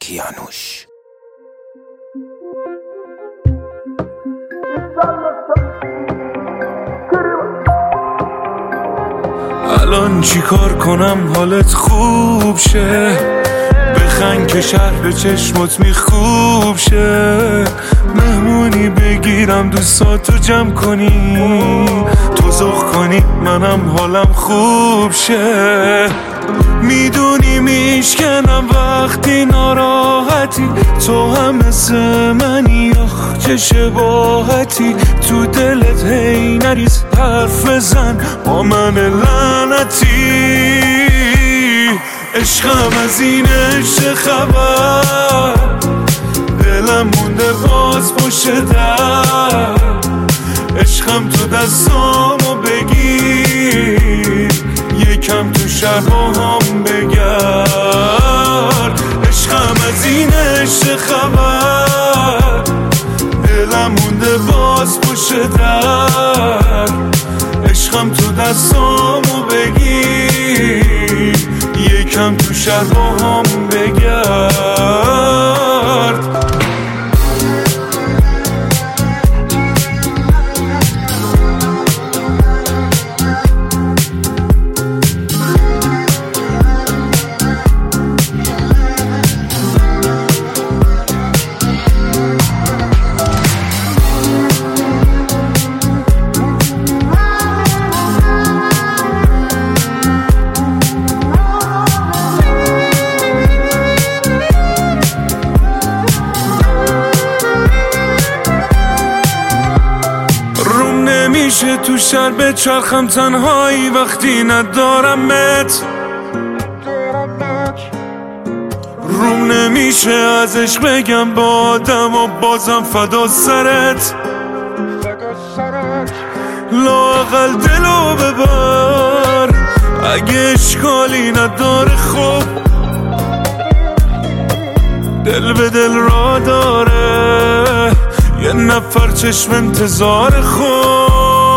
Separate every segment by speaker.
Speaker 1: کیانوش.
Speaker 2: الان چی کار کنم حالت خوب شه؟ بخند که شهر چشمت میخوب شه. مهمونی بگیرم دوستاتو جمع کنی، تو ذوق کنی منم حالم خوب شه. میدونی میشکنم وقتی ناراحتی، تو هم مثل منی آخ چه شباهتی. تو دلت هی نریز حرف بزن با من لعنتی. عشقم از این عشق خبر، دلم مونده باز پشت در. عشقم تو دستامو بگیر، یکم تو شهر با هم بگرد. عشقم از این عشق خبر، دلم مونده باز پشت در. عشقم تو دستامو بگیر، یکم تو شهر با هم بگرد. میشه تو شهر بچرخم تنهایی وقتی ندارمت. روم نمیشه ازش بگم با آدم و بازم فدا سرت. لااقل دلو ببر اگه اشکالی نداره. خب دل به دل را داره، یه نفر چشم انتظار. خب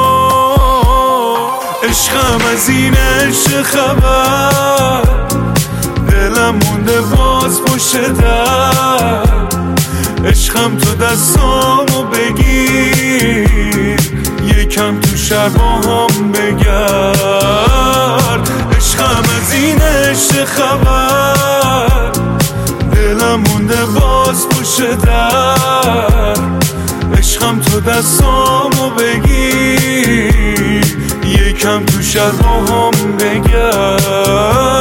Speaker 2: عشقم از این عشق خبر، دلم مونده باز پشت در. عشقم تو دستامو بگیر، یکم تو شهر با هم بگرد. عشقم از این عشق خبر، دلم مونده باز پشت در. عشقم تو دستامو بگیر، یکم تو شهر با هم بگرد.